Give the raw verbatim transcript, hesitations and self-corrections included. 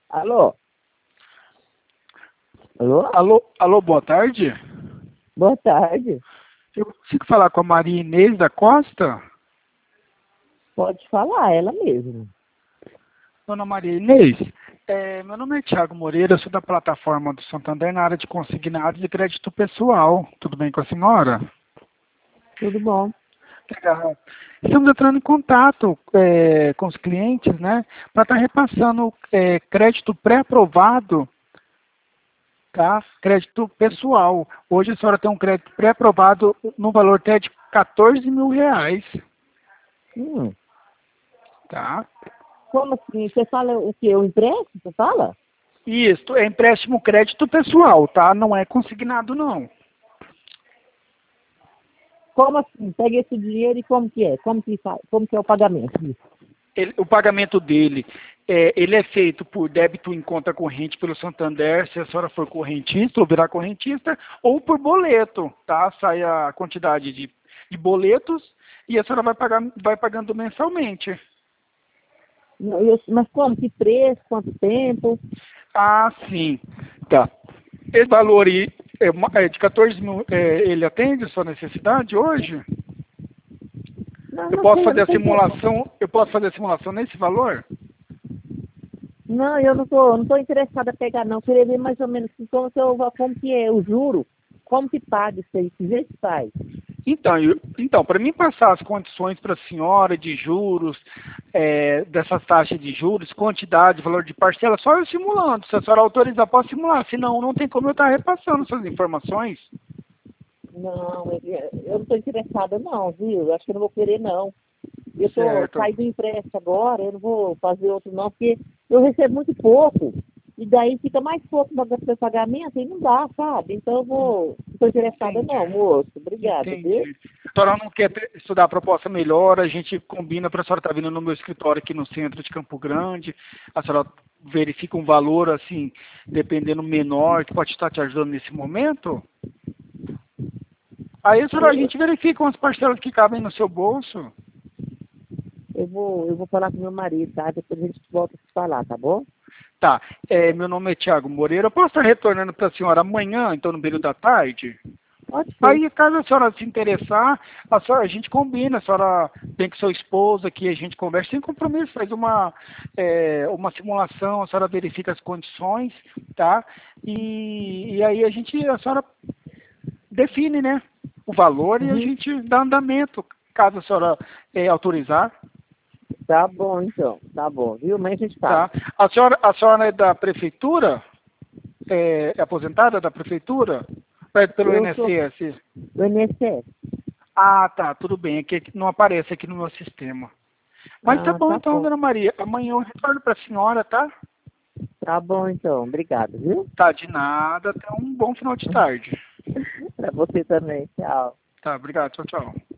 Alô? Alô? Alô, alô, boa tarde. Boa tarde. Eu consigo falar com a Maria Inês da Costa? Pode falar, ela mesma. Dona Maria Inês, é, meu nome é Thiago Moreira, eu sou da plataforma do Santander na área de consignados e crédito pessoal. Tudo bem com a senhora? Tudo bom? Legal. Estamos entrando em contato é, com os clientes, né, para estar repassando é, crédito pré-aprovado, tá? Crédito pessoal. Hoje a senhora tem um crédito pré-aprovado no valor até de quatorze mil reais, Hum, tá? como assim? Você fala o quê? O empréstimo? Você fala? Isso, é empréstimo crédito pessoal, tá? Não é consignado, não. Como assim? Pega esse dinheiro e como que é? Como que, faz? Como que é o pagamento disso? Ele- o pagamento dele, é, ele é feito por débito em conta corrente pelo Santander, se a senhora for correntista ou virar correntista, ou por boleto, tá? Sai a quantidade de, de boletos e a senhora vai, pagar, vai pagando mensalmente. Não, eu- mas como? Que preço? Quanto tempo? Ah, sim. Tá. Esse valor aí, é, uma- é de quatorze mil, é, ele atende a sua necessidade hoje? Não, Eu não posso sei, eu fazer não a tô interessada. simulação, eu posso fazer a simulação nesse valor? Não, eu não tô, não tô interessada em pegar, não. Queria ver mais ou menos assim, como que, eu, como que é o juro, como que paga isso aí, que jeito que faz? Então, eu- então para mim passar as condições para a senhora de juros, é, dessas taxas de juros, quantidade, valor de parcela, só eu simulando. Se a senhora autorizar, posso simular. Senão, não tem como eu estar repassando essas informações. Não, eu eu não tô interessada não, viu? Eu acho que eu não vou querer não. Eu tô Certo. saindo do empréstimo agora, eu não vou fazer outro não, porque eu recebo muito pouco. E daí fica mais pouco para o pagamento e não dá, sabe? Então eu vou. Não estou interessada Entendi. não, moço. Obrigada, viu? Entendi. A senhora não quer ter- estudar a proposta melhor, a gente combina para a senhora estar vindo no meu escritório aqui no centro de Campo Grande, a senhora verifica um valor, assim, dependendo menor, que pode estar te ajudando nesse momento. Aí a senhora, a Eu, gente verifica umas parcelas que cabem no seu bolso. eu vou, eu vou falar com meu marido, tá? Depois a gente volta a se falar, tá bom? Tá, é, meu nome é Thiago Moreira, eu posso estar retornando para a senhora amanhã, então no período da tarde? Pode ser. Aí, caso a senhora se interessar, a, senhora, a gente combina, a senhora vem com seu esposo aqui, a gente conversa sem compromisso, faz uma, é, uma simulação, a senhora verifica as condições, tá? E, e aí a gente, a senhora define, né, o valor e a Uhum. gente dá andamento, caso a senhora é, autorizar, Tá bom então, tá bom, viu? Mas a gente fala. tá? A senhora, a senhora é da prefeitura? É, é aposentada da prefeitura? É pelo Eu sou I N S S? do I N S S. Ah, tá, tudo bem, é que não aparece aqui no meu sistema. Mas tá Ah, bom tá então, bom. dona Maria. Amanhã eu retorno para a senhora, tá? Tá bom então, obrigado, viu? Tá, de nada. Até um bom final de tarde. Pra você também, tchau. Tá, obrigado. Tchau, tchau.